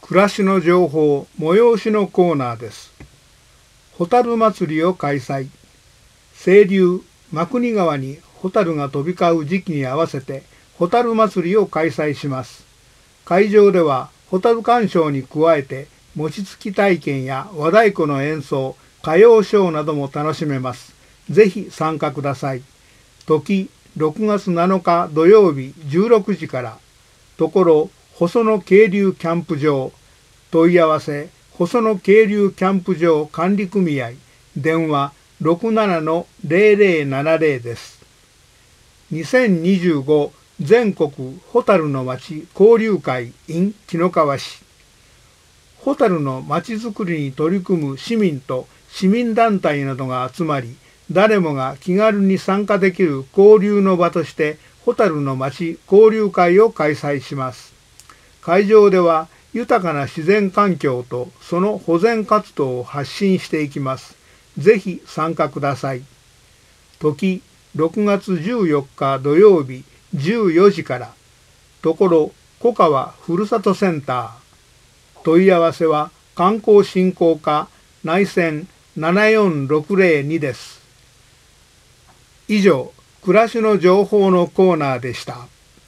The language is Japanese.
暮らしの情報、催しのコーナーです。ホタル祭りを開催。清流、真国川にホタルが飛び交う時期に合わせて、ホタル祭りを開催します。会場では、ホタル鑑賞に加えて、餅つき体験や和太鼓の演奏、歌謡ショーなども楽しめます。ぜひ参加ください。時、6月7日土曜日16時から。ところ、細野渓流キャンプ場。問い合わせ、細野渓流キャンプ場管理組合。電話 67-0070 です。2025全国ホタルの町交流会 in 紀の川市。ホタルの町づくりに取り組む市民と市民団体などが集まり、誰もが気軽に参加できる交流の場として、ホタルの町交流会を開催します。会場では、豊かな自然環境とその保全活動を発信していきます。ぜひ参加ください。時、6月14日土曜日14時から。ところ、小川ふるさとセンター。問い合わせは観光振興課内線74602です。以上、暮らしの情報のコーナーでした。